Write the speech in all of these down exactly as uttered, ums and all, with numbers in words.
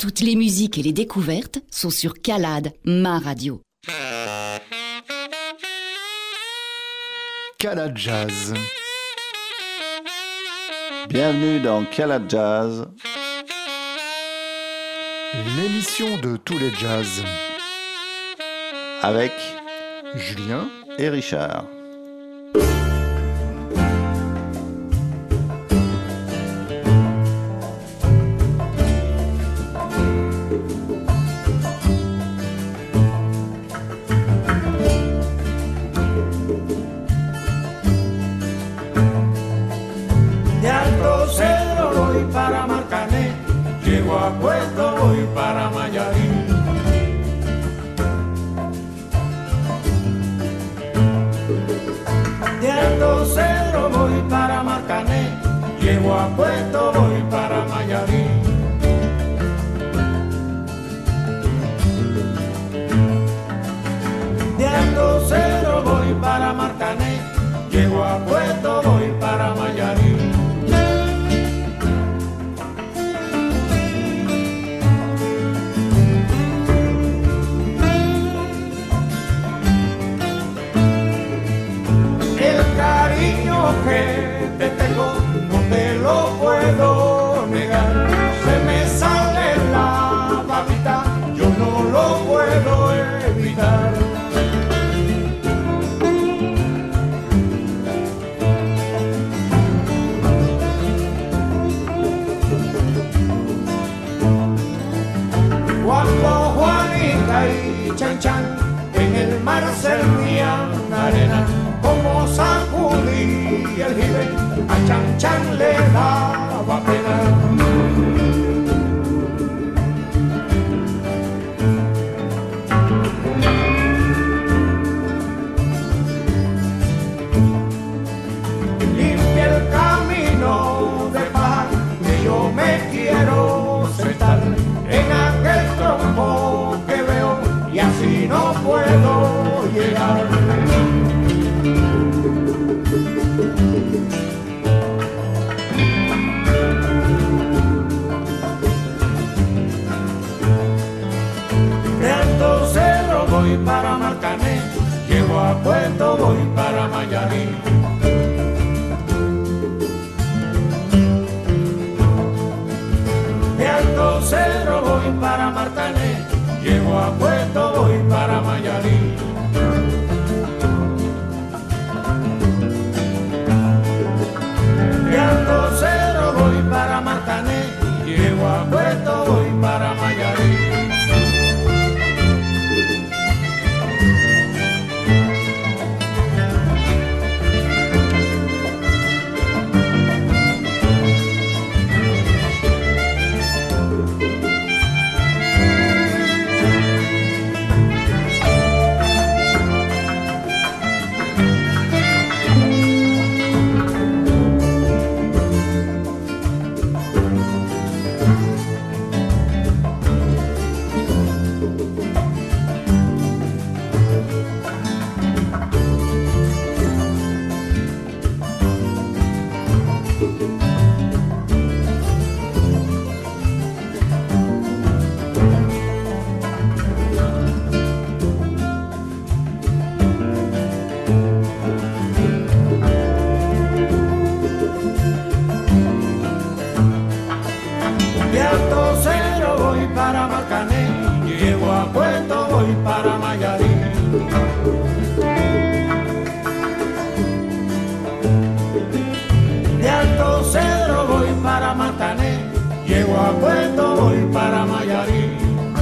Toutes les musiques et les découvertes sont sur Calade, ma radio. Calade Jazz. Bienvenue dans Calade Jazz, L'émission de tous les jazz. avec Julien et Richard. De Alto Cedro voy para Marcané, llego a Puerto, voy para Mayarín. De Alto Cedro voy para Marcané, llego a Puerto, voy para Mayarín. De Alto Cedro voy para Marcané, llego a Puerto, voy para Mayarín. El cariño que te tengo no te lo puedo negar. Se me sale la babita, yo no lo puedo evitar. Cuando Juanita y Chan Chan en el mar servían arena, como sacudí el jibe, a Chan Chan le daba pena. Limpia el camino de paz, que yo me quiero sentar en aquel tronco que veo y así no puedo llegar. De Alto Cerro voy para Marcané, llego a Puerto, voy para Mayarín. De Alto Cedro voy para Marcané, llego a Puerto, voy para Mayarín. De Alto Cedro voy para Marcané, llego a Puerto, voy para Mayarín. De Alto Cedro voy para Marcané, llego a Puerto, voy para Mayarín. De Alto Cedro voy para Marcané, llego a Puerto, voy para Mayarín.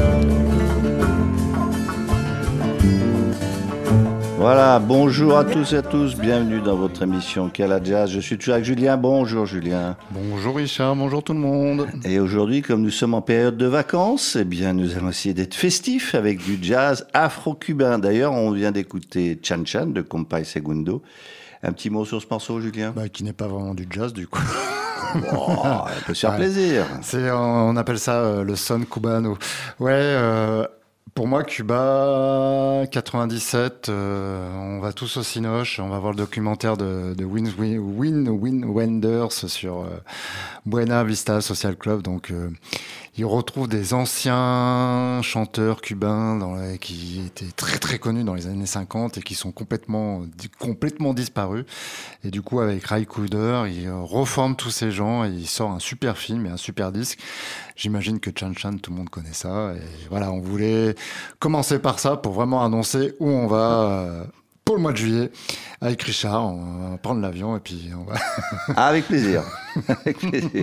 Voilà, bonjour à tous et à tous, bienvenue dans votre émission Calade Jazz. Je suis toujours avec Julien. Bonjour Julien. Bonjour Richard, bonjour tout le monde. Et aujourd'hui, comme nous sommes en période de vacances, eh bien, nous allons essayer d'être festifs avec du jazz afro-cubain. D'ailleurs, on vient d'écouter Chan Chan de Compay Segundo. Un petit mot sur ce morceau, Julien? Bah, qui n'est pas vraiment du jazz du coup. Oh, on peut se faire ouais. plaisir. C'est, on appelle ça euh, le son cubano. Ouais, euh, pour moi, Cuba, quatre-vingt-dix-sept, euh, on va tous au Cinoche, on va voir le documentaire de, de Win, Win, Win Wenders sur euh, Buena Vista Social Club. Donc, euh, il retrouve des anciens chanteurs cubains dans les, qui étaient très très connus dans les années cinquante et qui sont complètement, complètement disparus. Et du coup, avec Ray Cooder, il reforme tous ces gens et il sort un super film et un super disque. J'imagine que Chan Chan, tout le monde connaît ça. Et voilà, on voulait commencer par ça pour vraiment annoncer où on va euh, pour le mois de juillet. Avec Richard, on va prendre l'avion et puis on va... Ah, avec plaisir. Avec plaisir.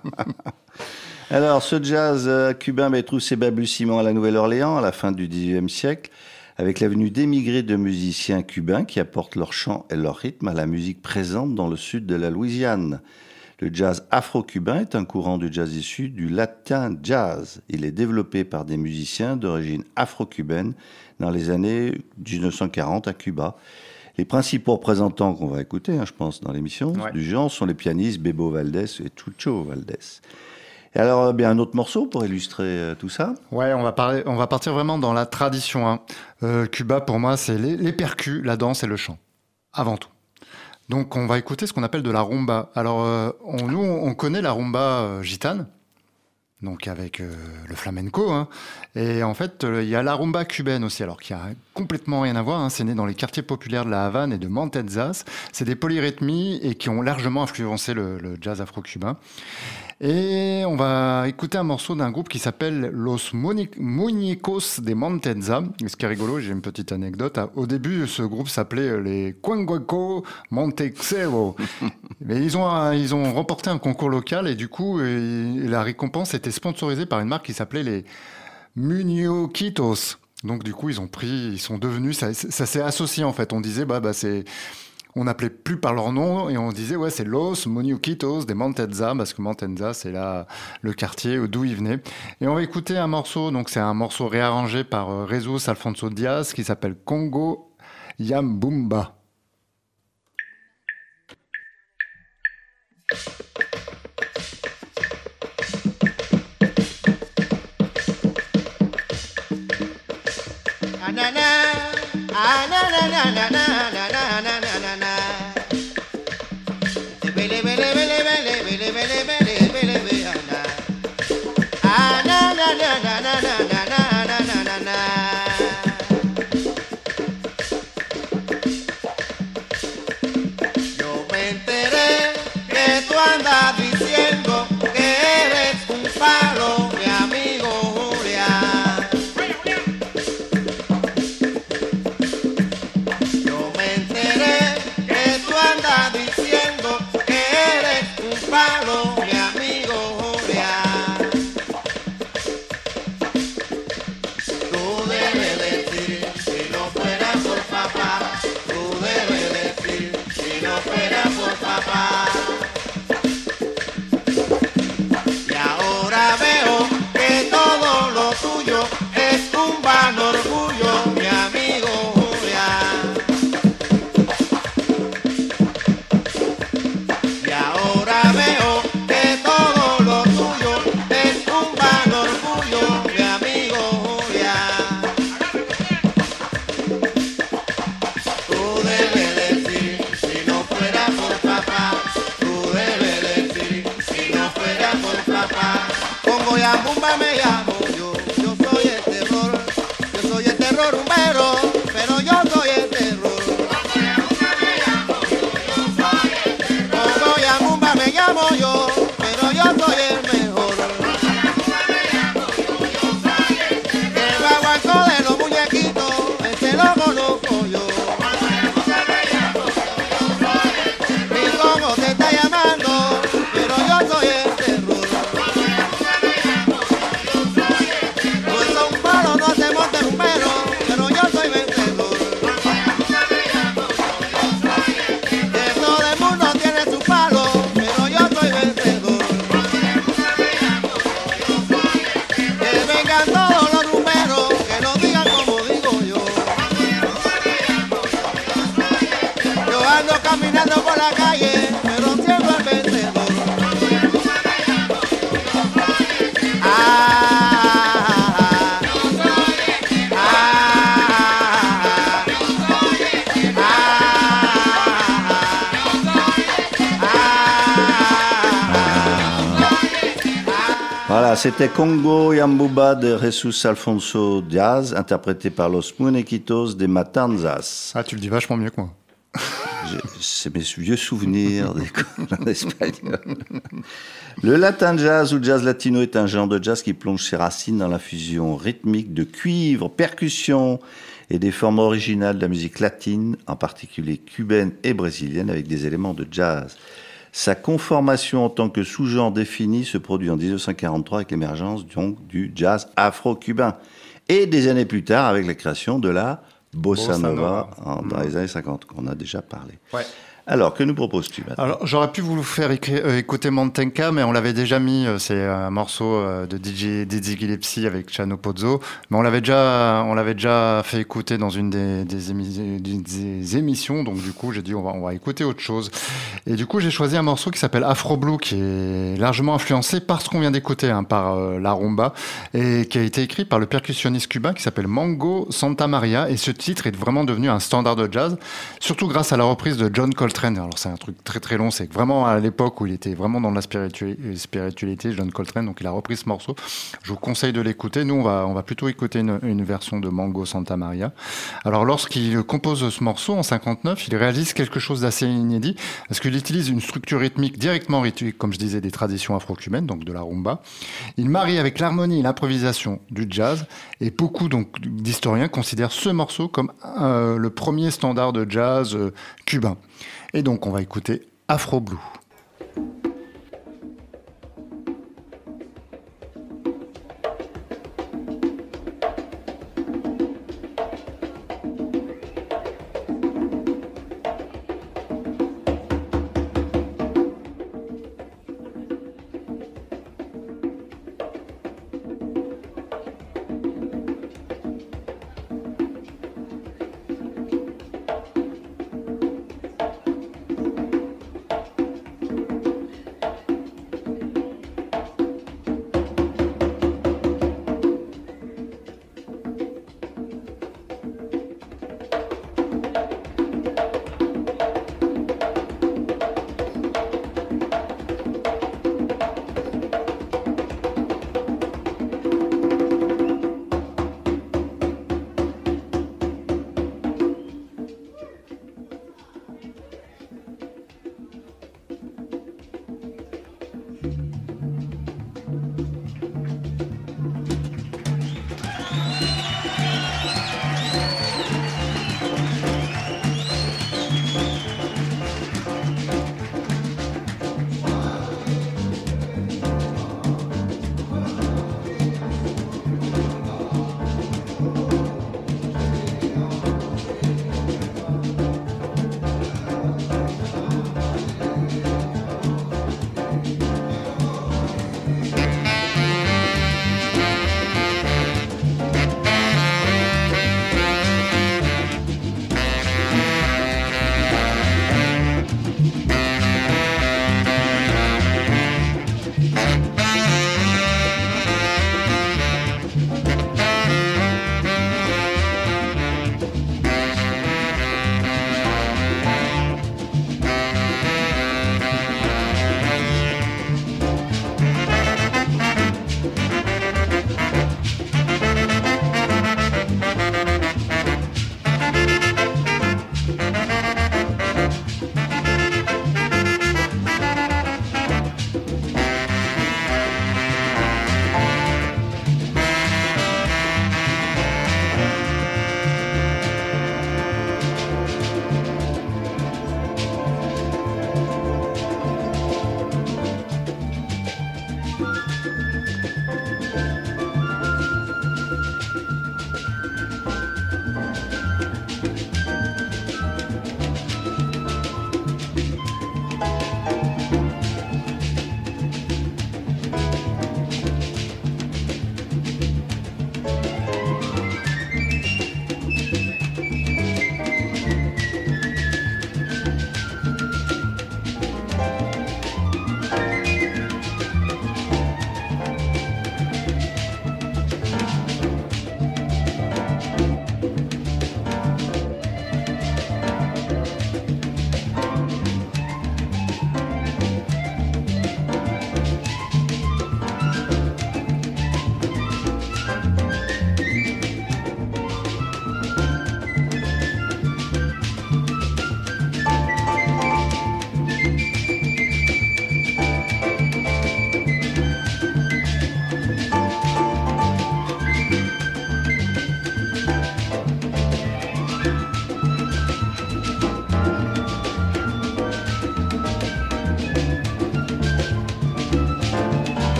Alors, ce jazz cubain bah, trouve ses balbutiements à la Nouvelle-Orléans à la fin du dix-huitième siècle, avec la venue d'émigrés de musiciens cubains qui apportent leur chant et leur rythme à la musique présente dans le sud de la Louisiane. Le jazz afro-cubain est un courant du jazz issu du latin jazz. Il est développé par des musiciens d'origine afro-cubaine dans les années dix-neuf cent quarante à Cuba. Les principaux représentants qu'on va écouter, hein, je pense, dans l'émission ouais. du genre sont les pianistes Bebo Valdés et Chucho Valdés. Et alors, bien un autre morceau pour illustrer euh, tout ça. Ouais, on va parler, on va partir vraiment dans la tradition. Hein. Euh, Cuba, pour moi, c'est les, les percus, la danse et le chant, avant tout. Donc, on va écouter ce qu'on appelle de la rumba. Alors, euh, on, nous, on connaît la rumba euh, gitane, donc avec euh, le flamenco. Hein. Et en fait, il euh, y a la rumba cubaine aussi, alors qui a complètement rien à voir. Hein. C'est né dans les quartiers populaires de la Havane et de Montezas. C'est des polyrythmies et qui ont largement influencé le, le jazz afro-cubain. Et on va écouter un morceau d'un groupe qui s'appelle Los Muñecos de Montezas. Et ce qui est rigolo, j'ai une petite anecdote. Au début, ce groupe s'appelait les Cuanguaco Montexero. Mais ils ont, ils ont remporté un concours local et du coup, la récompense était sponsorisée par une marque qui s'appelait les Muñequitos. Donc du coup, ils ont pris, ils sont devenus, ça, ça s'est associé en fait. On disait, bah, bah c'est... On n'appelait plus par leur nom et on disait ouais c'est Los Muñequitos de Montezas parce que Montezas c'est là le quartier d'où ils venaient. Et on va écouter un morceau, donc c'est un morceau réarrangé par Jesus Alfonso Diaz qui s'appelle Congo Yambumba. Yo me enteré que tú andas diciendo que eres un palo, mi amigo Julián. Yo me enteré que tú andas diciendo que eres un palo, mi amigo Julián. Tú debes decir, si no fuera por papá, tú debes decir, si no fuera por papá. Y ahora veo que todo lo tuyo es un vano orgullo, mi amigo Julián. Y ahora veo que todo lo tuyo es un vano orgullo, mi amigo Julián. Tú debes decir, si no fuera por papá, tú debes decir, si no fuera por papá. Congo Yambumba me llamo yo, yo soy el terror, yo soy el terror rumbero, pero yo soy el terror. Congo Yambumba me llamo yo, pero yo soy el mejor. El baguaco de los muñequitos, ese lo conozco yo. Mi Congo te está llamando, pero yo soy el terror. No es un palo, no hacemos de rumbero, pero yo soy vencedor. Que todo el mundo tiene su palo, pero yo soy vencedor. Que vengan todos los rumberos, que lo digan como digo yo. Yo ando caminando por la calle, pero siempre el vencedor. Ah, ah, Voilà, c'était Congo Yambuba de Jesus Alfonso Diaz, interprété par Los Muñequitos de Matanzas. Ah, tu le dis vachement mieux que moi. Je, c'est mes vieux souvenirs d'école en espagnol. Le latin jazz ou jazz latino est un genre de jazz qui plonge ses racines dans la fusion rythmique de cuivre, percussion et des formes originales de la musique latine, en particulier cubaine et brésilienne, avec des éléments de jazz. Sa conformation en tant que sous-genre défini se produit en dix-neuf cent quarante-trois avec l'émergence donc du jazz afro-cubain. Et des années plus tard avec la création de la bossa, bossa nova, nova. En, dans mmh. les années cinquante, qu'on a déjà parlé. Ouais. Alors, que nous proposes-tu maintenant? Alors, j'aurais pu vous faire écri- euh, écouter Mantenka, mais on l'avait déjà mis, euh, c'est un morceau euh, de D J Dizzy Gillespie avec Chano Pozzo, mais on l'avait déjà, on l'avait déjà fait écouter dans une des, des, émi- des émissions, donc du coup, j'ai dit on va, on va écouter autre chose. Et du coup, j'ai choisi un morceau qui s'appelle Afro Blue, qui est largement influencé par ce qu'on vient d'écouter, hein, par euh, la rumba, et qui a été écrit par le percussionniste cubain qui s'appelle Mango Santamaria, et ce titre est vraiment devenu un standard de jazz, surtout grâce à la reprise de John Coltrane. Alors c'est un truc très très long, c'est vraiment à l'époque où il était vraiment dans la spiritualité, John Coltrane, donc il a repris ce morceau. Je vous conseille de l'écouter. Nous on va, on va plutôt écouter une, une version de Mango Santamaria. Alors lorsqu'il compose ce morceau en cinquante-neuf, il réalise quelque chose d'assez inédit, parce qu'il utilise une structure rythmique directement rythmique, comme je disais, des traditions afro-cubaines, donc de la rumba. Il marie avec l'harmonie et l'improvisation du jazz, et beaucoup donc d'historiens considèrent ce morceau comme euh, le premier standard de jazz euh, cubain. Et donc, on va écouter Afro Blue.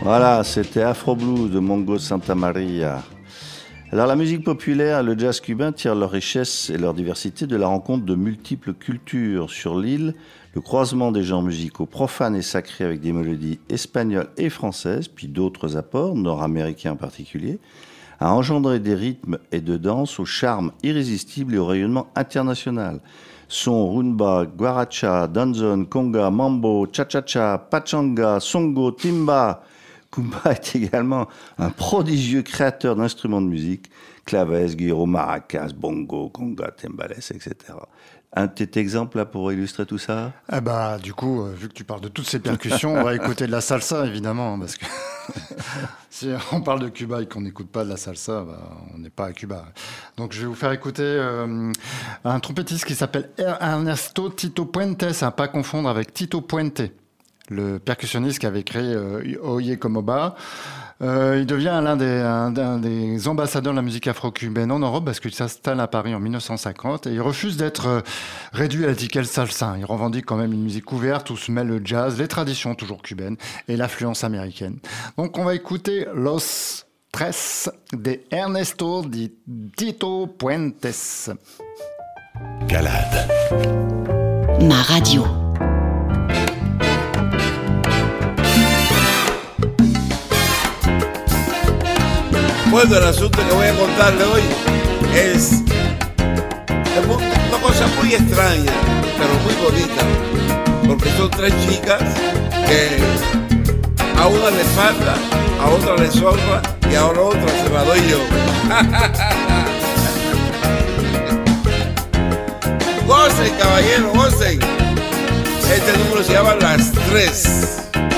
Voilà, c'était Afro Blues de Mongo Santa Maria. Alors la musique populaire et le jazz cubain tirent leur richesse et leur diversité de la rencontre de multiples cultures. Sur l'île, le croisement des genres musicaux profanes et sacrés avec des mélodies espagnoles et françaises, puis d'autres apports, nord-américains en particulier, a engendré des rythmes et de danse au charme irrésistible et au rayonnement international. Son rumba, guaracha, danzón, conga, mambo, cha-cha-cha, pachanga, songo, timba. Kumba est également un prodigieux créateur d'instruments de musique, clavès, guiro, maracas, bongo, conga, timbales, et cetera. Un petit exemple là pour illustrer tout ça? Eh bah, du coup, euh, vu que tu parles de toutes ces percussions, on va écouter de la salsa, évidemment, parce que si on parle de Cuba et qu'on n'écoute pas de la salsa, bah, on n'est pas à Cuba. Donc, je vais vous faire écouter euh, un trompettiste qui s'appelle Ernesto Tito Puentes, à ne pas confondre avec Tito Puente, le percussionniste qui avait créé euh, Oye Como Va. Euh, il devient l'un des, un, un des ambassadeurs de la musique afro-cubaine en Europe parce qu'il s'installe à Paris en mille neuf cent cinquante et il refuse d'être euh, réduit à l'étiquette salsa. Il revendique quand même une musique ouverte où se mêle le jazz, les traditions toujours cubaines et l'influence américaine. Donc on va écouter Los Tres de Ernesto di Tito Puentes. Calade. Ma radio. Bueno, el asunto que voy a contarle hoy es, es una cosa muy extraña, pero muy bonita, porque son tres chicas que a una le falta, a otra le sobra y a la otra se la doy yo. Gocen, caballero, gocen. Este número se llama Las Tres.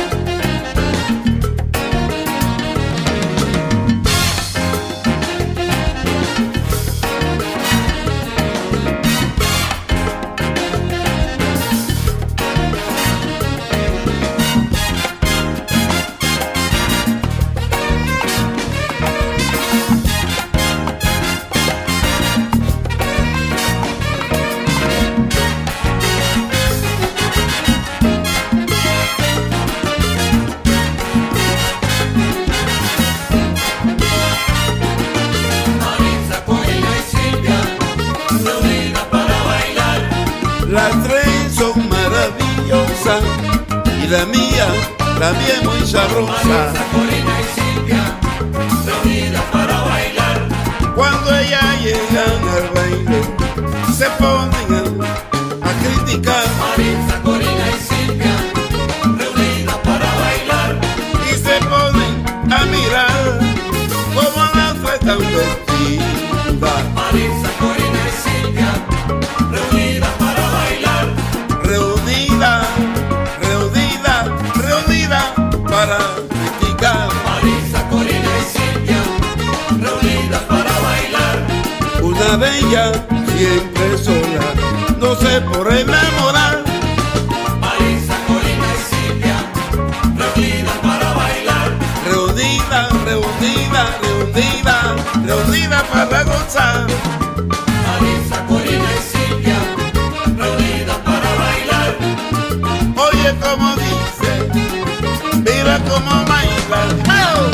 Y la mía, la mía es muy sabrosa. Marisa, Corina y Silvia, reunidas para bailar. Cuando ellas llegan al baile, se ponen a, a criticar. Marisa, Corina y Silvia, reunidas para bailar. Y se ponen a mirar cómo las tres están vestidas. Marisa, Corina y Silvia, reunidas para bailar. Reunidas, reunidas, reunidas para criticar. Marisa, Corina y Silvia, reunidas para bailar. Una de ellas siempre sola, no sé por enamorar. Marisa, Corina y Silvia, reunidas para bailar. Reunidas, reunidas, reunidas, reunidas para gozar. Marisa, Corina y Silvia, reunidas para bailar. Oye como dice, mira como baila. ¡Oh!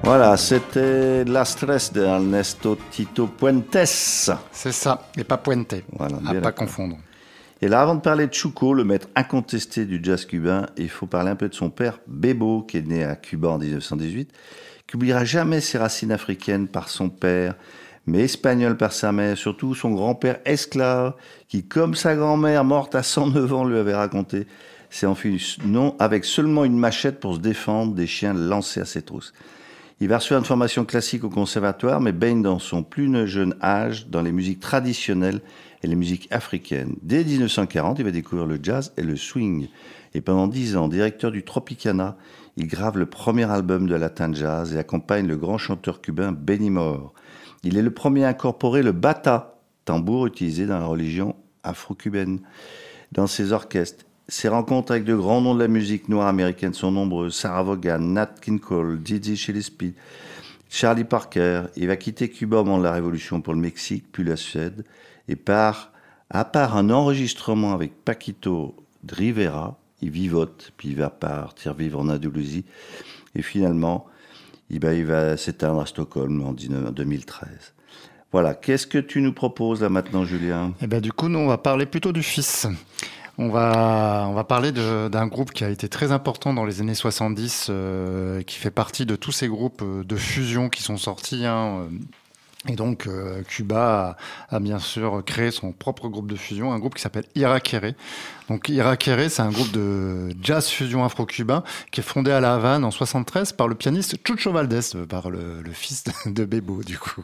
Voilà, c'était Las Tres de Ernesto Tito Puentes. C'est ça, et pas Puente, Voilà, à bien pas d'accord. confondre. Et là, avant de parler de Chuco, le maître incontesté du jazz cubain, il faut parler un peu de son père, Bebo, qui est né à Cuba en dix-neuf cent dix-huit, qui n'oubliera jamais ses racines africaines par son père, mais espagnol par sa mère, surtout son grand-père esclave, qui, comme sa grand-mère, morte à cent neuf ans, lui avait raconté, s'est enfui non avec seulement une machette pour se défendre des chiens lancés à ses trousses. Il va recevoir une formation classique au conservatoire, mais baigne dans son plus jeune âge dans les musiques traditionnelles et les musiques africaines. Dès dix-neuf cent quarante, il va découvrir le jazz et le swing. Et pendant dix ans, directeur du Tropicana, il grave le premier album de Latin Jazz et accompagne le grand chanteur cubain Benny Moore. Il est le premier à incorporer le bata, tambour utilisé dans la religion afro-cubaine, dans ses orchestres. Ses rencontres avec de grands noms de la musique noire américaine sont nombreuses. Sarah Vaughan, Nat King Cole, Dizzy Gillespie, Charlie Parker. Il va quitter Cuba au moment de la Révolution pour le Mexique, puis la Suède. Et par, à part un enregistrement avec Paquito de Rivera, il vivote, puis il va partir vivre en Indonésie. Et finalement, il va, il va s'éteindre à Stockholm en deux mille treize. Voilà, qu'est-ce que tu nous proposes là maintenant, Julien ? Et ben, du coup, nous, on va parler plutôt du fils. On va, on va parler de, d'un groupe qui a été très important dans les années soixante-dix, euh, qui fait partie de tous ces groupes de fusion qui sont sortis. Hein, euh, et donc, euh, Cuba a, a bien sûr créé son propre groupe de fusion, un groupe qui s'appelle Irakere. Donc, Irakere, c'est un groupe de jazz fusion afro-cubain qui est fondé à La Havane en soixante-treize par le pianiste Chucho Valdés, par le, le fils de Bebo, du coup.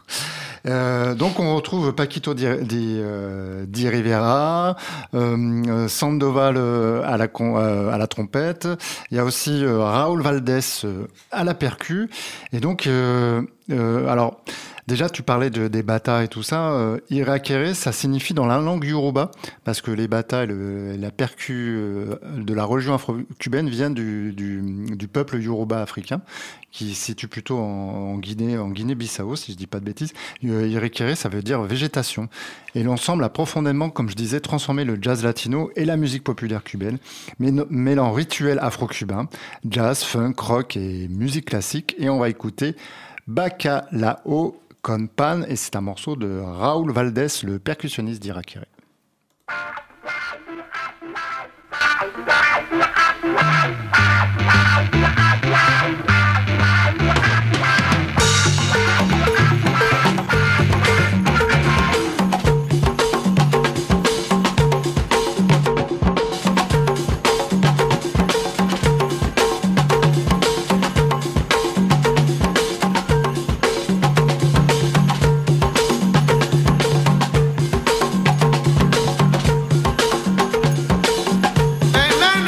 Euh, donc, on retrouve Paquito Di, Di, euh, Di Rivera, euh, Sandoval euh, à, la, euh, à la trompette. Il y a aussi euh, Raúl Valdés euh, à la percu. Et donc, euh, euh, alors... Déjà, tu parlais de, des bata et tout ça. Euh, Irakere, ça signifie dans la langue yoruba, parce que les bata et le, la percu euh, de la religion afro-cubaine viennent du, du, du peuple yoruba africain, qui se situe plutôt en, en Guinée, en Guinée-Bissau, si je dis pas de bêtises. Euh, Irakere, ça veut dire végétation. Et l'ensemble a profondément, comme je disais, transformé le jazz latino et la musique populaire cubaine, mêlant rituels afro-cubains, jazz, funk, rock et musique classique. Et on va écouter Bacalao con Pan, et c'est un morceau de Raúl Valdés, le percussionniste d'Irakere. En la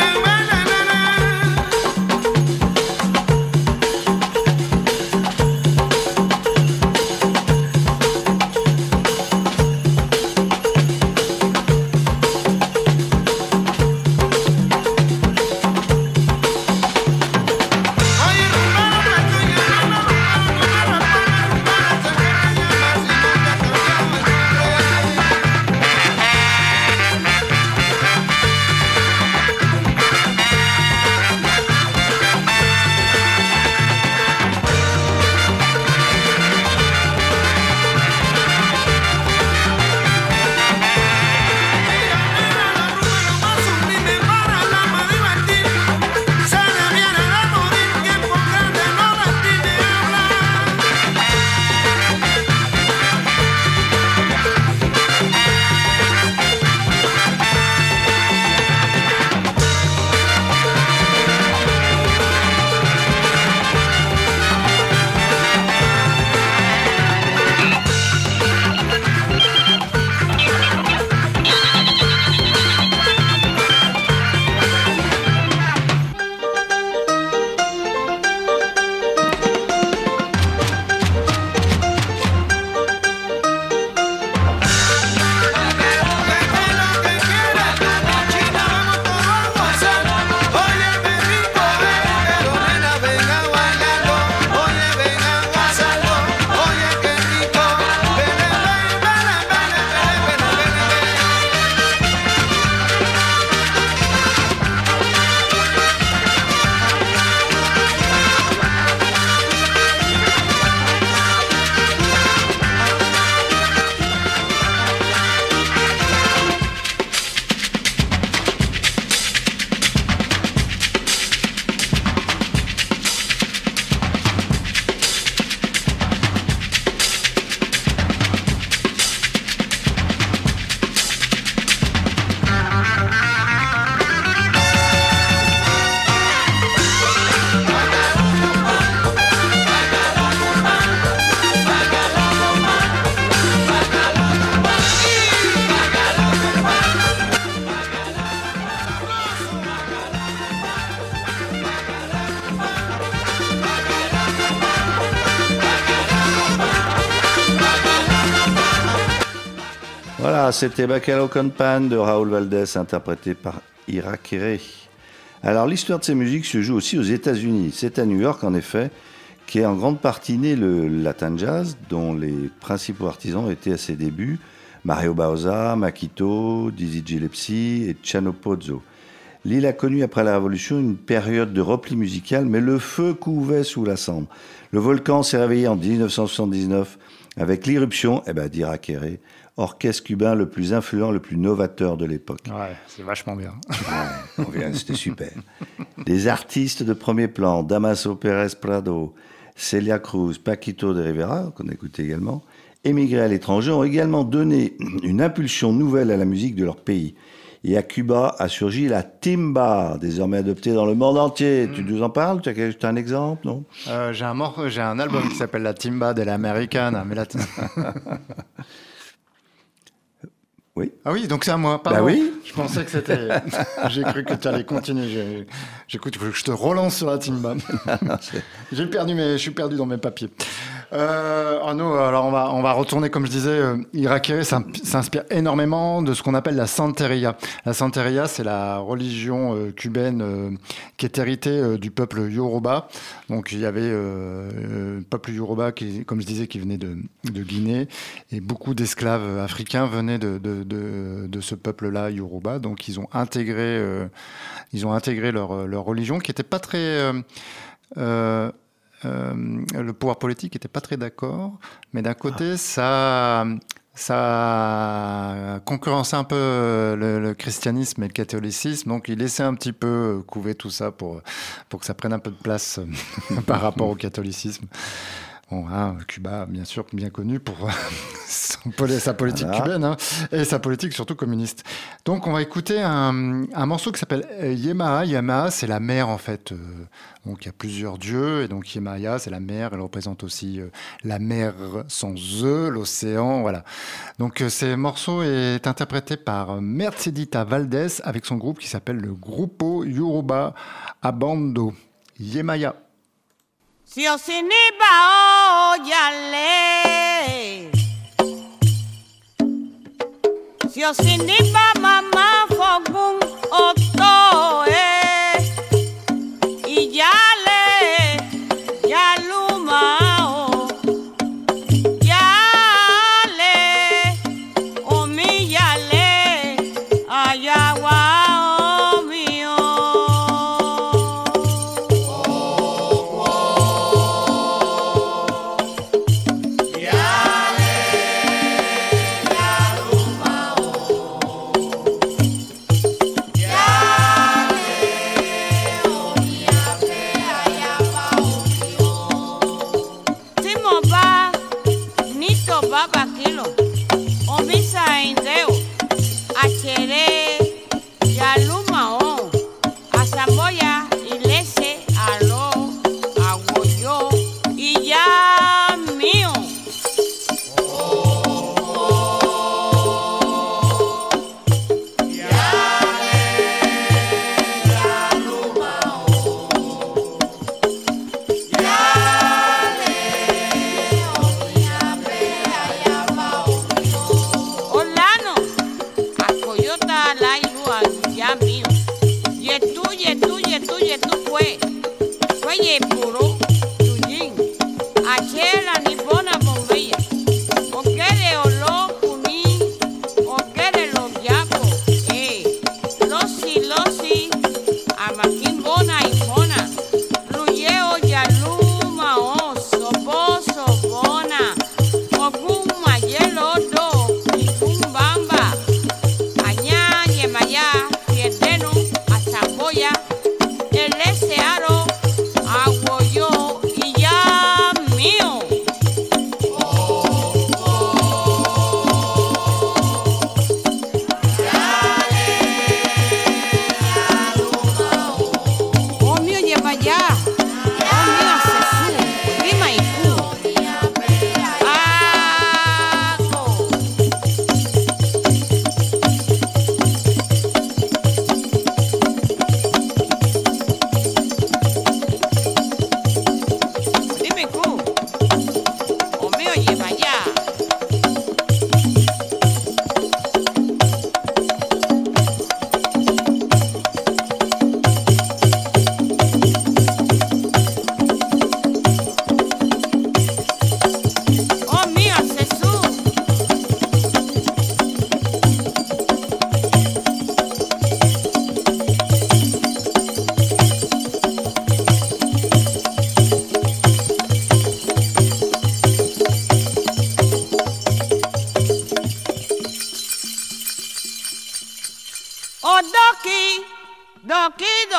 Voilà, c'était Bacalao con Pan de Raúl Valdés, interprété par Irakere. Alors, l'histoire de ces musiques se joue aussi aux États-Unis. C'est à New York, en effet, qu'est en grande partie né le Latin Jazz, dont les principaux artisans étaient à ses débuts Mario Bauza, Makito, Dizzy Gillespie et Chano Pozzo. L'île a connu après la Révolution une période de repli musical, mais le feu couvait sous la cendre. Le volcan s'est réveillé en dix-neuf cent soixante-dix-neuf avec l'irruption eh ben, d'Irakere, orchestre cubain le plus influent, le plus novateur de l'époque. Ouais, c'est vachement bien. Ouais, c'était super. Des artistes de premier plan, Damaso Pérez Prado, Celia Cruz, Paquito de Rivera, qu'on a écouté également, émigrés à l'étranger, ont également donné une impulsion nouvelle à la musique de leur pays. Et à Cuba a surgi la timba, désormais adoptée dans le monde entier. Mm. Tu nous en parles? Tu as, tu as un exemple, non? euh, j'ai, un mor- j'ai un album qui s'appelle La Timba de l'Americana. Mais la... Oui. Ah oui, donc c'est à moi, pardon. Bah oui. Je pensais que c'était... J'ai cru que tu allais continuer. J'ai... J'écoute, il faut que je te relance sur la timba. J'ai perdu mes... Je suis perdu dans mes papiers. Euh, Arnaud, alors on va, on va retourner, comme je disais, euh, Irakere s'inspire énormément de ce qu'on appelle la Santeria. La Santeria, c'est la religion euh, cubaine euh, qui est héritée euh, du peuple Yoruba. Donc il y avait euh, le peuple Yoruba, qui, comme je disais, qui venait de, de Guinée, et beaucoup d'esclaves africains venaient de, de, de, de ce peuple-là, Yoruba. Donc ils ont intégré, euh, ils ont intégré leur, leur religion, qui n'était pas très... Euh, euh, Euh, le pouvoir politique n'était pas très d'accord, mais d'un côté, ah. ça, ça concurrençait un peu le, le christianisme et le catholicisme, donc il laissait un petit peu couver tout ça pour, pour que ça prenne un peu de place par rapport au catholicisme. Bon, hein, Cuba, bien sûr, bien connu pour son, sa politique voilà. cubaine hein, et sa politique surtout communiste. Donc, on va écouter un, un morceau qui s'appelle Yemaha. Yemaha, c'est la mer, en fait. Euh, donc, il y a plusieurs dieux. Et donc, Yemaya, c'est la mer. Elle représente aussi euh, la mer sans E, l'océan. Voilà. Donc, euh, ce morceau est interprété par Mercedita Valdés avec son groupe qui s'appelle le Grupo Yoruba Abando. Yemaya. Si o si ni ba o yale, si o si ni ba mama fogun oto eh, y yale yaluma o yale o mi yale ayawa.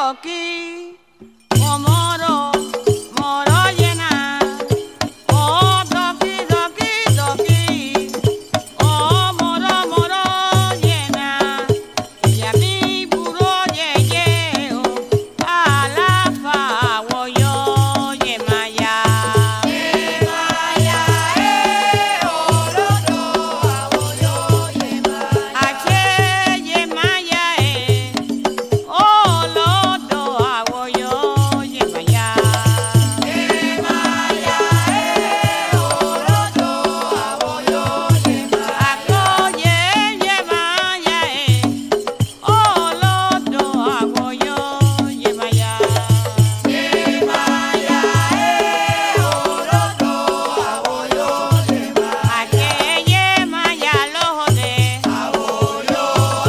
doki, oh moro, moro llena. Oh doki, doki, doki, oh moro, moro llena. Y a mi puro yeyeo, a la fa woyo yemaya. Yemaya, eh, oh lodo, a woyo yemaya. Ache yemaya, eh, oh lodo, a woyo yemaya. Yemaya, eh, oh lodo, a woyo yemaya. Akoye yemaya, eh, oh lodo, a woyo yemaya. Yemaya, eh, oh lodo, a woyo yemaya. Ake yemaya lohode, a woyo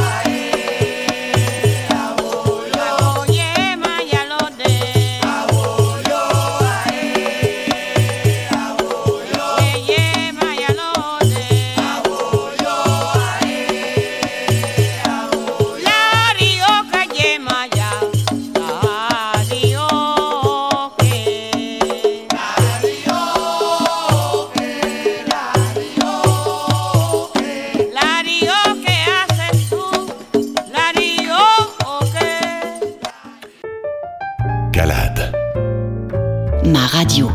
ae, a woyo. Ako yemaya lode, a woyo ae, a woyo. Yemaya lode, a woyo ae, a woyo. Larioka yemaya, larioke. Larioke haces tú, larioke. Calade. Ma radio.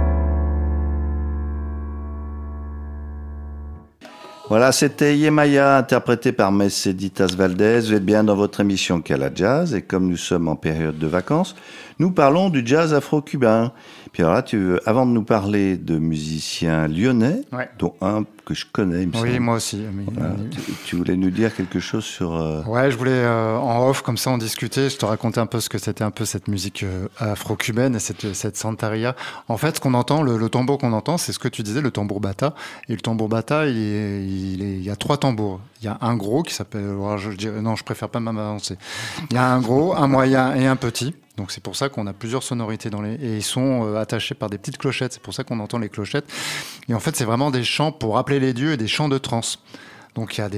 Voilà, c'était Yemaya, interprété par Merceditas Valdez. Vous êtes bien dans votre émission Calade Jazz, et comme nous sommes en période de vacances, nous parlons du jazz afro-cubain. Puis alors là, tu, avant de nous parler de musiciens lyonnais, Ouais. dont un que je connais, il me Oui, semble. moi aussi. mais- Voilà. tu, tu voulais nous dire quelque chose sur... euh, Ouais, je voulais euh, en off, comme ça, en discuter. Je te racontais un peu ce que c'était un peu cette musique euh, afro-cubaine et cette, cette santeria. En fait, ce qu'on entend, le, le tambour qu'on entend, c'est ce que tu disais, le tambour bata. Et le tambour bata, il, est- il, est- il y a trois tambours. Il y a un gros qui s'appelle... alors, je dirais, non, je préfère pas m'avancer. Il y a un gros, un moyen et un petit. Donc c'est pour ça qu'on a plusieurs sonorités dans les et ils sont euh, attachés par des petites clochettes. C'est pour ça qu'on entend les clochettes. Et en fait, c'est vraiment des chants pour appeler les dieux et des chants de trance. Donc il y a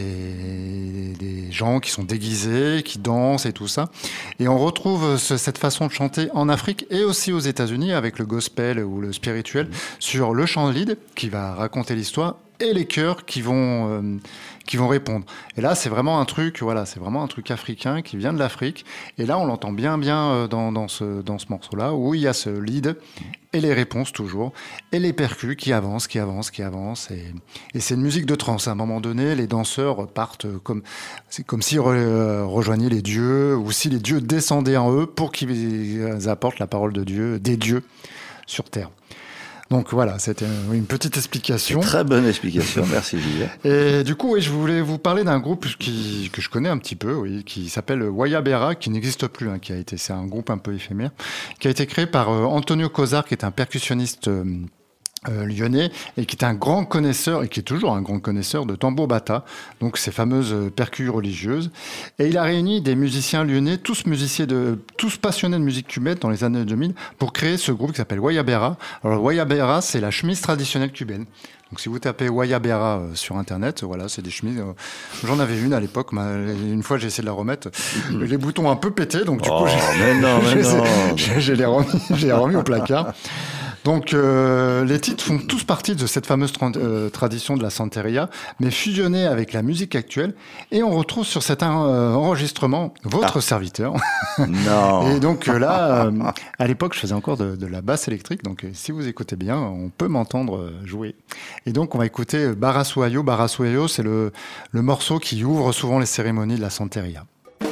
des, des gens qui sont déguisés, qui dansent et tout ça. Et on retrouve ce- cette façon de chanter en Afrique et aussi aux États-Unis avec le gospel ou le spirituel sur le chant lead qui va raconter l'histoire et les chœurs qui vont euh, qui vont répondre. Et là, c'est vraiment un truc, voilà, c'est vraiment un truc africain qui vient de l'Afrique. Et là, on l'entend bien, bien euh, dans, dans ce dans ce morceau-là où il y a ce lead et les réponses toujours et les percus qui avancent, qui avancent, qui avancent. Et, et c'est une musique de trance. À un moment donné, les danseurs partent comme c'est comme s'ils re- euh, rejoignaient les dieux ou si les dieux descendaient en eux pour qu'ils apportent la parole de Dieu, des dieux sur terre. Donc voilà, c'était euh, une petite explication. Très bonne explication, merci Julien. Et du coup, oui, je voulais vous parler d'un groupe qui, que je connais un petit peu, oui, qui s'appelle Wayabera, qui n'existe plus, hein, qui a été, c'est un groupe un peu éphémère, qui a été créé par euh, Antonio Cosar, qui est un percussionniste euh, euh, lyonnais et qui est un grand connaisseur et qui est toujours un grand connaisseur de tambour bata, donc ces fameuses euh, percus religieuses. Et il a réuni des musiciens lyonnais, tous musiciens de, tous passionnés de musique cubaine dans les années deux mille, pour créer ce groupe qui s'appelle Wayabera. Alors Wayabera, c'est la chemise traditionnelle cubaine. Donc si vous tapez Wayabera euh, sur internet, voilà, c'est des chemises. euh, J'en avais une à l'époque. ma- Une fois, j'ai essayé de la remettre. Les boutons ont un peu pété, donc du Oh, coup, j'ai mais non, mais j'ai- non. j'ai- j'ai les remis, j'ai remis au placard. Donc euh, les titres font tous partie de cette fameuse tra- euh, tradition de la santeria, mais fusionnée avec la musique actuelle. Et on retrouve sur cet euh, enregistrement votre serviteur. Non. Et donc euh, là, euh, à l'époque, je faisais encore de, de la basse électrique. Donc euh, si vous écoutez bien, on peut m'entendre euh, jouer. Et donc on va écouter euh, Barasuayo. Barasuayo, c'est le, le morceau qui ouvre souvent les cérémonies de la santeria.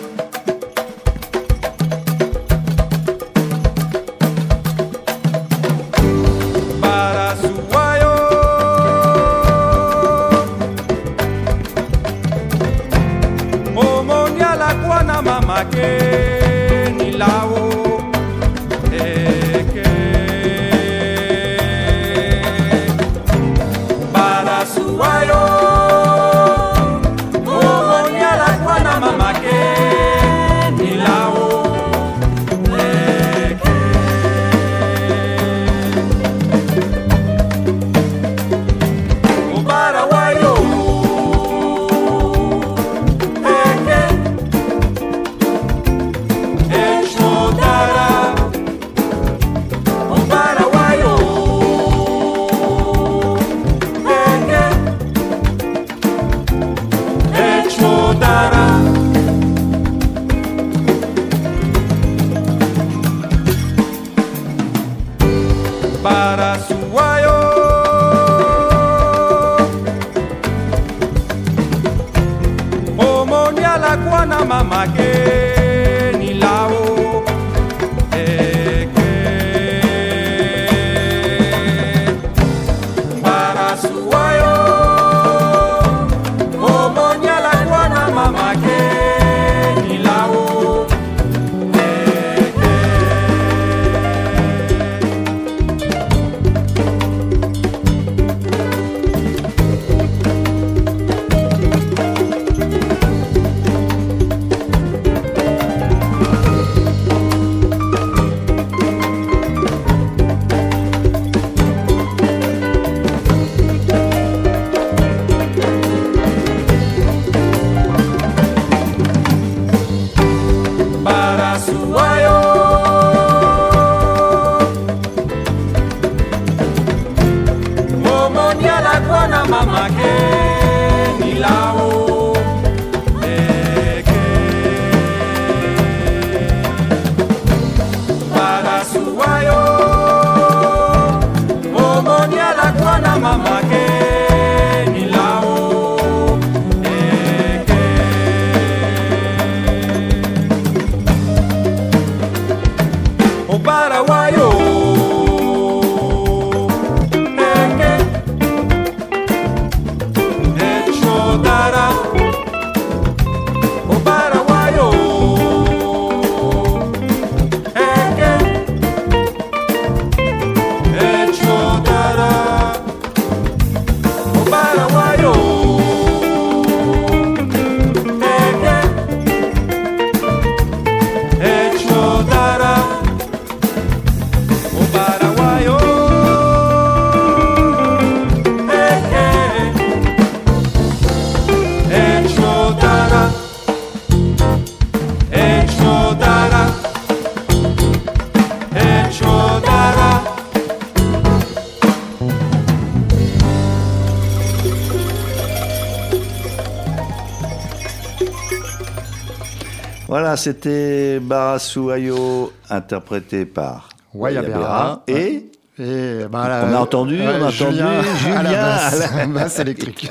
Para su guayo. Omonia la guana mama que ni la o eh, que. Para su guayo. Omonia la guana mama que ni la o eh, que. O paraguayo, eh, que Barasuayo, Omonia la guana mama que ni lao, eh, que Barasuayo, Omonia la guana mama que ni lao, eh, que Barasuayo, Omonia la guana mama que ni lao, eh, que Barasuayo, Omonia la guana mama que ni lao, eh, que O Paraguayo, Eke, Hecho Dara. O Paraguayo, Eke, Hecho Dara. O Paraguayo, Eke, Hecho Dara. O Paraguayo, eh, eh, hecho dara, hecho dara, hecho dara. Voilà, c'était Barasuayo, interprété par Wayabera. Et Et bah, là, on a entendu, ouais, on a entendu Julien, Julien à la basse, à la- basse électrique.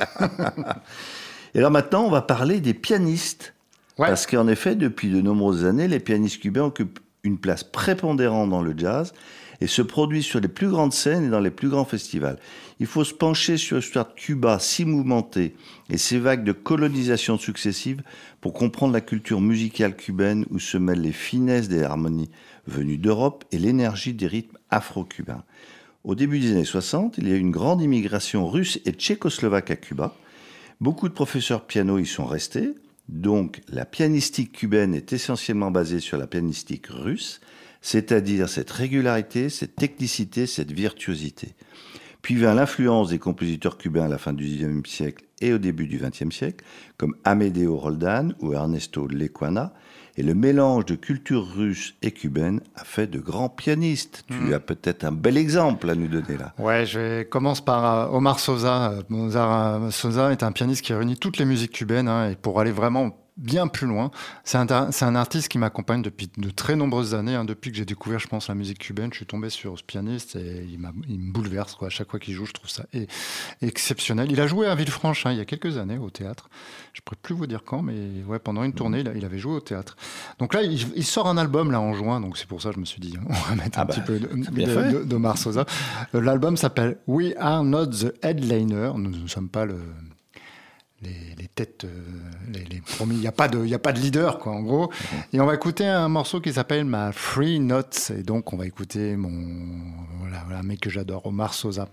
Et alors maintenant, on va parler des pianistes. Ouais. Parce qu'en effet, depuis de nombreuses années, les pianistes cubains occupent une place prépondérante dans le jazz et se produisent sur les plus grandes scènes et dans les plus grands festivals. Il faut se pencher sur l'histoire de Cuba si mouvementée et ses vagues de colonisation successives pour comprendre la culture musicale cubaine où se mêlent les finesses des harmonies venues d'Europe et l'énergie des rythmes afro-cubains. Au début des années soixante, il y a eu une grande immigration russe et tchécoslovaque à Cuba. Beaucoup de professeurs piano y sont restés. Donc, la pianistique cubaine est essentiellement basée sur la pianistique russe, c'est-à-dire cette régularité, cette technicité, cette virtuosité. Puis vint l'influence des compositeurs cubains à la fin du dix-neuvième siècle et au début du vingtième siècle, comme Amedeo Roldán ou Ernesto Lecuona, et le mélange de culture russe et cubaine a fait de grands pianistes. Tu Mm. as peut-être un bel exemple à nous donner là. Ouais, je vais- commence par euh, Omar Sosa. Euh, Mozart euh, Sosa est un pianiste qui réunit toutes les musiques cubaines, hein, et pour aller vraiment bien plus loin, c'est un, c'est un artiste qui m'accompagne depuis de très nombreuses années, hein. Depuis que j'ai découvert, je pense, la musique cubaine, je suis tombé sur ce pianiste et il, m'a- il me bouleverse, quoi. À chaque fois qu'il joue, je trouve ça é- exceptionnel. Il a joué à Villefranche, hein, il y a quelques années au théâtre. Je ne pourrais plus vous dire quand, mais ouais, pendant une tournée, il, a- il avait joué au théâtre. Donc là, il, il sort un album là en juin, donc c'est pour ça que je me suis dit, on va mettre Ah un bah, petit peu de- bien de- fait. de- d'Omar Sosa. Euh, L'album s'appelle We Are Not the Headliner. Nous ne sommes pas le, les, les têtes, euh, les, les promis. Il n'y a pas de, il y a pas de leader, quoi, en gros. Et on va écouter un morceau qui s'appelle ma Free Notes. Et donc, on va écouter mon, voilà, voilà, un mec que j'adore, Omar Sosa.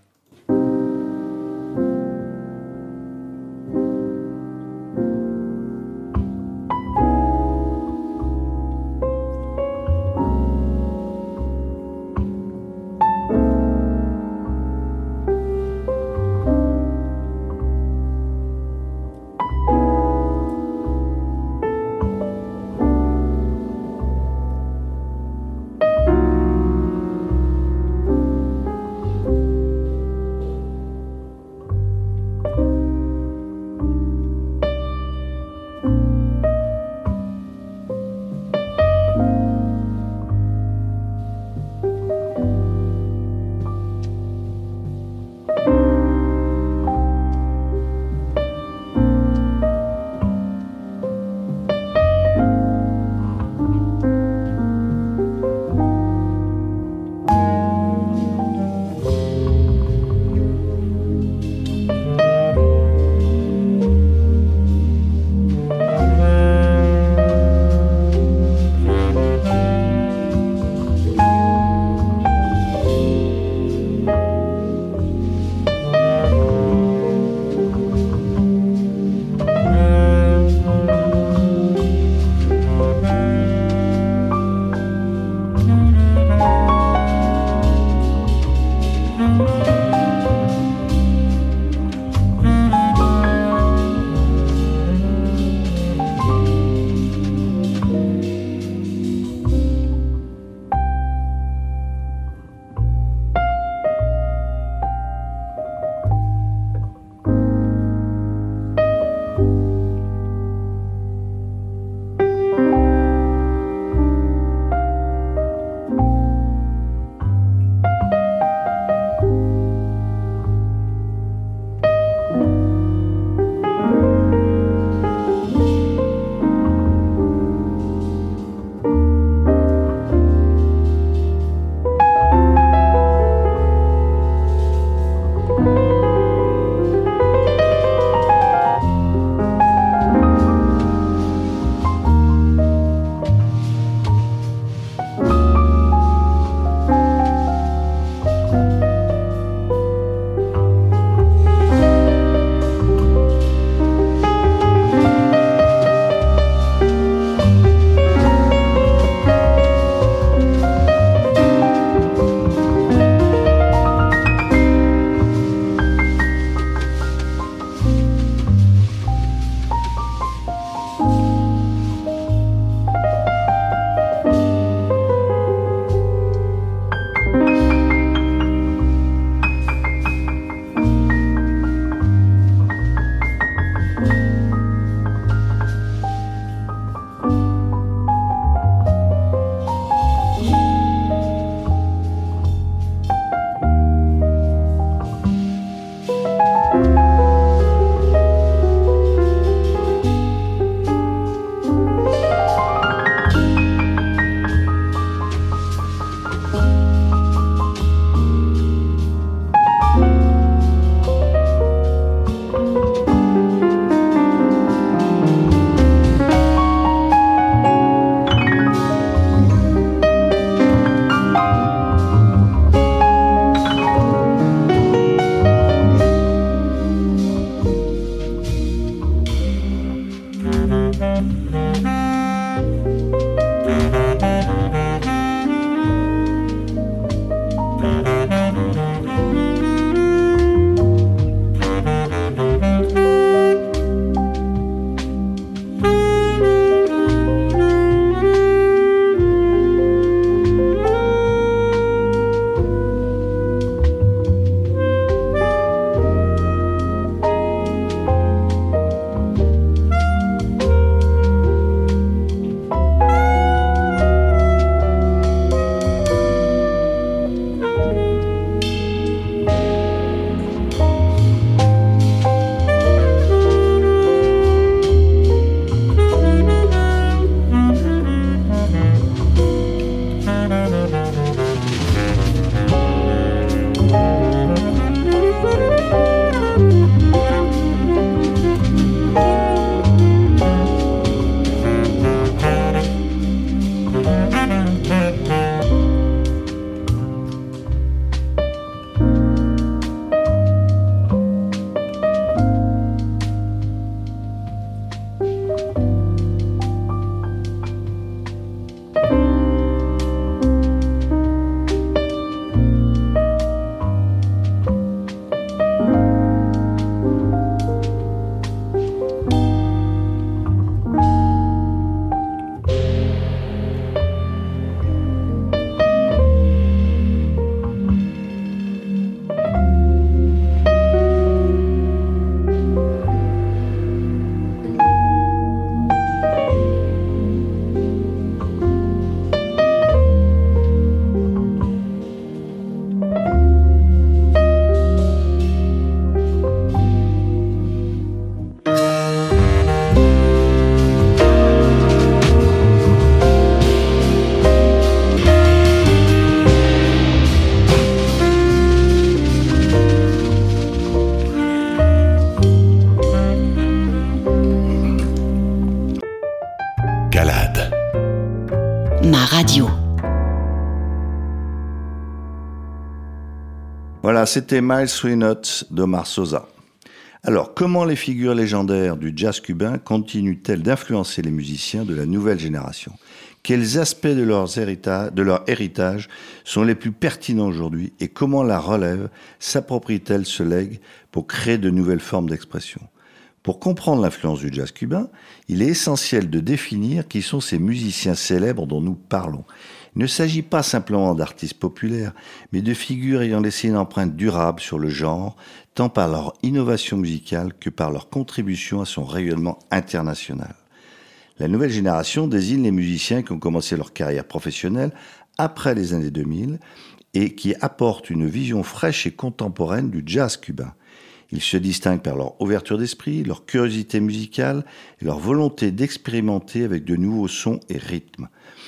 Voilà, c'était Miles Three Notes d'Omar Sosa. Alors, comment les figures légendaires du jazz cubain continuent-elles d'influencer les musiciens de la nouvelle génération ? Quels aspects de, leurs héritages, de leur héritage sont les plus pertinents aujourd'hui et comment la relève s'approprie-t-elle ce legs pour créer de nouvelles formes d'expression ? Pour comprendre l'influence du jazz cubain, il est essentiel de définir qui sont ces musiciens célèbres dont nous parlons. Il ne s'agit pas simplement d'artistes populaires, mais de figures ayant laissé une empreinte durable sur le genre, tant par leur innovation musicale que par leur contribution à son rayonnement international. La nouvelle génération désigne les musiciens qui ont commencé leur carrière professionnelle après les années deux mille et qui apportent une vision fraîche et contemporaine du jazz cubain. Ils se distinguent par leur ouverture d'esprit, leur curiosité musicale et leur volonté d'expérimenter avec de nouveaux sons et rythmes.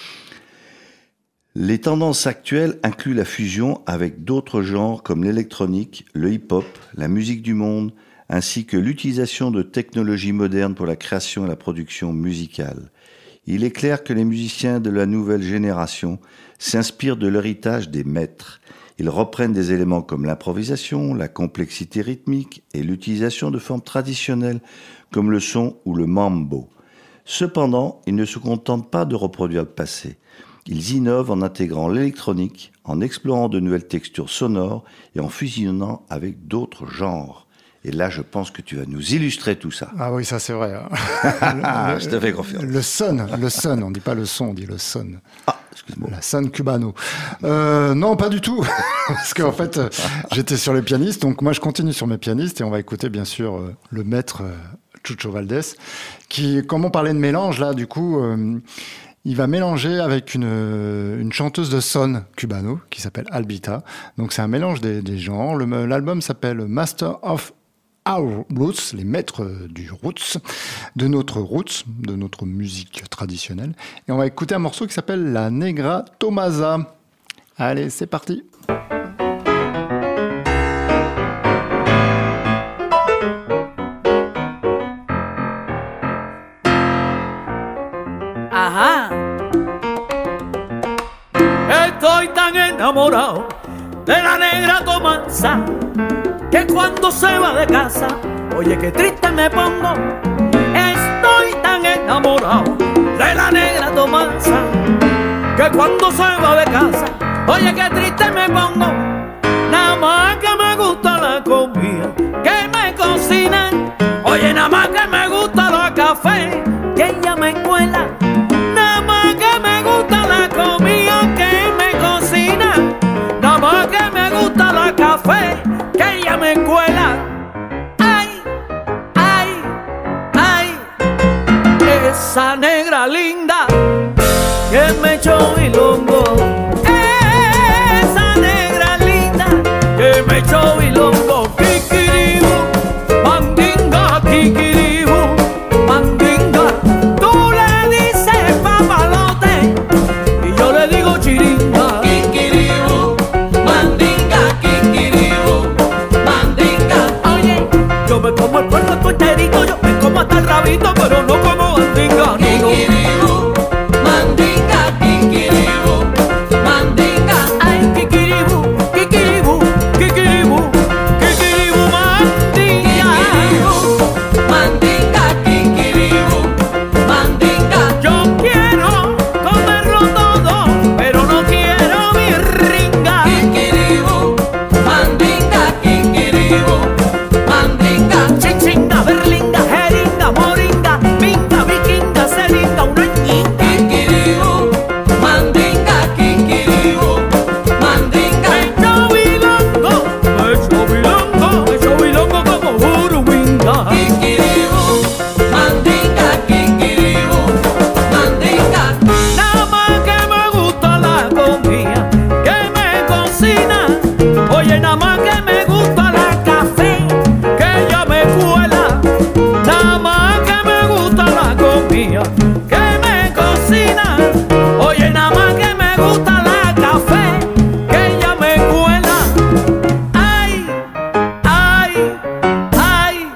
Les tendances actuelles incluent la fusion avec d'autres genres comme l'électronique, le hip-hop, la musique du monde, ainsi que l'utilisation de technologies modernes pour la création et la production musicale. Il est clair que les musiciens de la nouvelle génération s'inspirent de l'héritage des maîtres. Ils reprennent des éléments comme l'improvisation, la complexité rythmique et l'utilisation de formes traditionnelles comme le son ou le mambo. Cependant, ils ne se contentent pas de reproduire le passé. Ils innovent en intégrant l'électronique, en explorant de nouvelles textures sonores et en fusionnant avec d'autres genres. Et là, je pense que tu vas nous illustrer tout ça. Ah oui, ça c'est vrai. le, je te fais confiance. Le son, le son, on ne dit pas le son, on dit le son. Ah, excuse-moi. La son cubano. Euh, non, pas du tout. Parce qu'en fait, j'étais sur les pianistes, donc moi je continue sur mes pianistes et on va écouter bien sûr euh, le maître euh, Chucho Valdés, qui, comme on parlait de mélange là, du coup... Euh, il va mélanger avec une, une chanteuse de son cubano qui s'appelle Albita. Donc c'est un mélange des, des genres. Le, l'album s'appelle Master of Our Roots, les maîtres du roots, de notre roots, de notre musique traditionnelle. Et on va écouter un morceau qui s'appelle La Negra Tomasa. Allez, c'est parti. Ajá. Estoy tan enamorado de la negra Tomasa que cuando se va de casa, oye qué triste me pongo. Estoy tan enamorado de la negra Tomasa que cuando se va de casa, oye qué triste me pongo. Nada más que me gusta la comida que me cocinan, oye nada más que me gusta la café que ella me cuela. Nada más que me gusta la comida que me cocina, nada más que me gusta la café que ella me cuela. Ay, ay, ay, esa negra linda que me echó bilongo, esa negra linda que me echó bilongo. Kikiribu, mandinga, kikiribu, mandinga. Tú le dices papalote y yo le digo chiringa. Kikiribu, mandinga, kikiribu, mandinga. Oye, yo me como el pueblo tu enterito, yo me como hasta el rabito, pero no como mandinga. Kikiribu, mandinga, kikiribu, mandinga. Ay, kikiribu, kikiribu, kikiribu, kikiribu, mandinga. Mandinga, kikiribu, mandinga. Yo quiero comerlo todo, pero no quiero mi ringa. Kikiribu, mandinga, kikiribu, mandinga. Chichinga, berlinga, jeringa, moringa, minga, vikinga, seringa, una ñinga. Kikiribu, mandinga, kikiribu, mandinga. Me echo bilongo, me echo bilongo, me echo bilongo como uruminga. Kikiribu, mandinga, kikiribu, mandinga. Nada más que me gusta la comida que me cocina, oye nada más que me gusta la café que ella me cuela. Nada más que me gusta la comida que me cocina, oye nada más que me gusta la café que ella me cuela. Ay, ay, ay.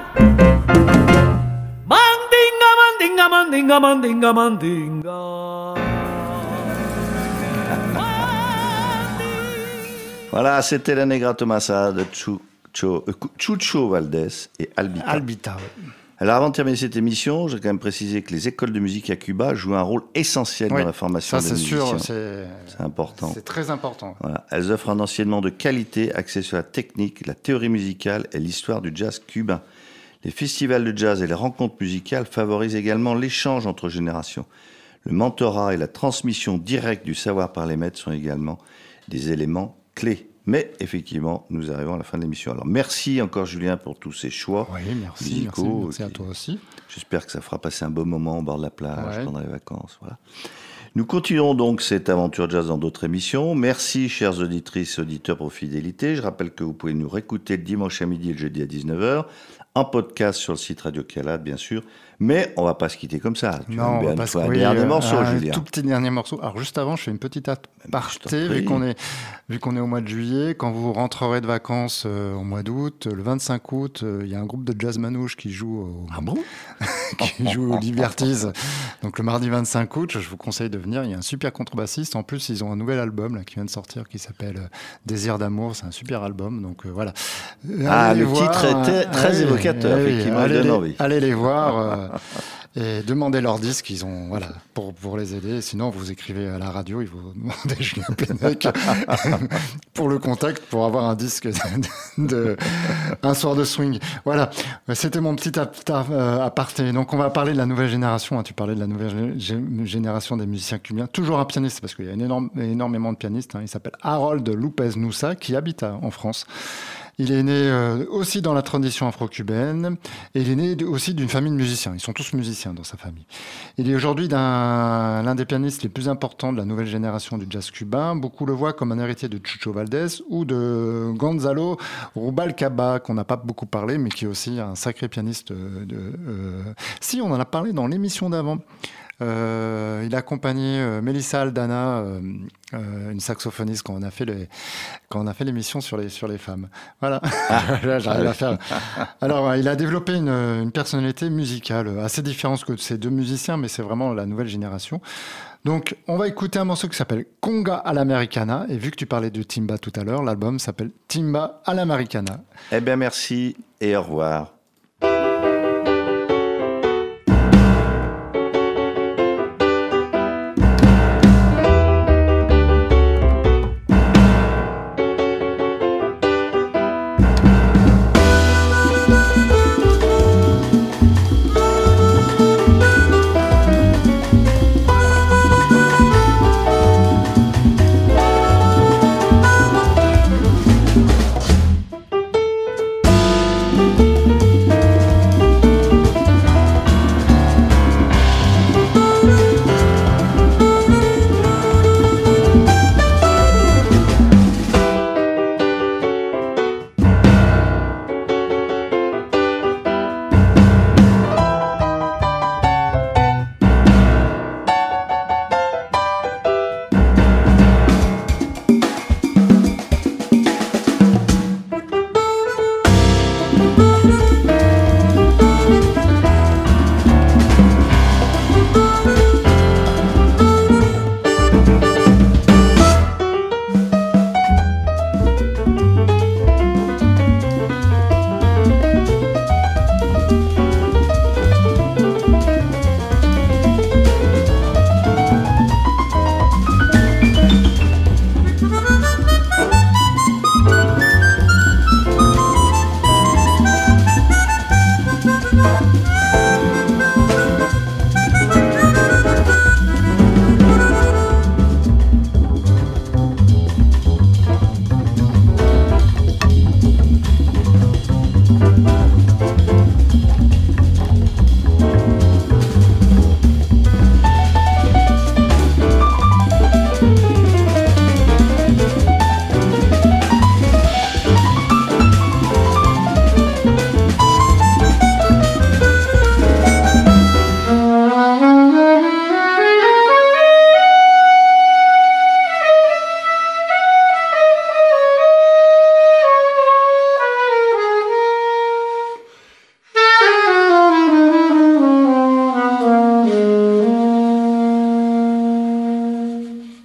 Mandinga, mandinga, mandinga, mandinga, mandinga. Voilà, c'était la Negra Tomasa de Chucho, euh, Chucho Valdés et Albita. Albita, ouais. Alors avant de terminer cette émission, j'ai quand même précisé que les écoles de musique à Cuba jouent un rôle essentiel Oui, dans la formation ça, des c'est musiciens. sûr, c'est C'est important. c'est très important. Voilà. Elles offrent un enseignement de qualité axé sur la technique, la théorie musicale et l'histoire du jazz cubain. Les festivals de jazz et les rencontres musicales favorisent également l'échange entre générations. Le mentorat et la transmission directe du savoir par les maîtres sont également des éléments clés. Mais effectivement, nous arrivons à la fin de l'émission. Alors merci encore Julien pour tous ces choix. Oui, merci, musicaux, merci, merci à qui- toi aussi. J'espère que ça fera passer un beau moment au bord de la plage Ouais. pendant les vacances. Voilà. Nous continuerons donc cette aventure jazz dans d'autres émissions. Merci, chères auditrices et auditeurs, pour votre fidélité. Je rappelle que vous pouvez nous réécouter le dimanche à midi et le jeudi à dix-neuf heures, en podcast sur le site Radio Calade, bien sûr. Mais on va pas se quitter comme ça. Tu vas Non, me on va bien pas toi se- un oui, dernier euh, morceau, un Julien. tout petit dernier morceau. Alors juste avant, je fais une petite je aparté, t'en prie. vu qu'on est, vu qu'on est au mois de juillet. Quand vous rentrerez de vacances euh, au mois d'août, le vingt-cinq août, euh, il y a un groupe de jazz manouche qui joue au, Ah bon qui joue au Liberties. Donc le mardi vingt-cinq août, je vous conseille de venir. Il y a un super contrebassiste. En plus, ils ont un nouvel album là, qui vient de sortir qui s'appelle euh, Désir d'amour. C'est un super album. Donc euh, voilà. Euh, Ah, allez le les voir, titre est hein. très- très Ah oui, évocateur, ah oui, effectivement, il allez donne les- envie. Allez les voir. euh, Et demandez leur disque, ils ont, voilà, pour, pour les aider. Sinon, vous écrivez à la radio, ils vous demandez Julien Plenec pour le contact, pour avoir un disque de, de- un soir de swing. Voilà, c'était mon petit ap- euh, aparté. Donc, on va parler de la nouvelle génération. hein. Tu parlais de la nouvelle gé- gé- génération des musiciens cubains. Toujours un pianiste, parce qu'il y a une énorme, énormément de pianistes. hein. Il s'appelle Harold López Nussa, qui habite à- en France. Il est né euh, aussi dans la tradition afro-cubaine et il est né de- aussi d'une famille de musiciens. Ils sont tous musiciens dans sa famille. Il est aujourd'hui d'un- l'un des pianistes les plus importants de la nouvelle génération du jazz cubain. Beaucoup le voient comme un héritier de Chucho Valdés ou de Gonzalo Rubalcaba, qu'on n'a pas beaucoup parlé, mais qui est aussi un sacré pianiste. De, euh, Si, on en a parlé dans l'émission d'avant. Euh, il a accompagné euh, Melissa Aldana, euh, euh, une saxophoniste, quand on a fait les, quand on a fait l'émission sur les sur les femmes. Voilà, Là, j'arrive à faire. Alors, euh, il a développé une, une personnalité musicale assez différente que ces deux musiciens, mais c'est vraiment la nouvelle génération. Donc, on va écouter un morceau qui s'appelle Conga à l'Americana. Et vu que tu parlais de Timba tout à l'heure, l'album s'appelle Timba à l'Americana. Eh bien, merci et au revoir.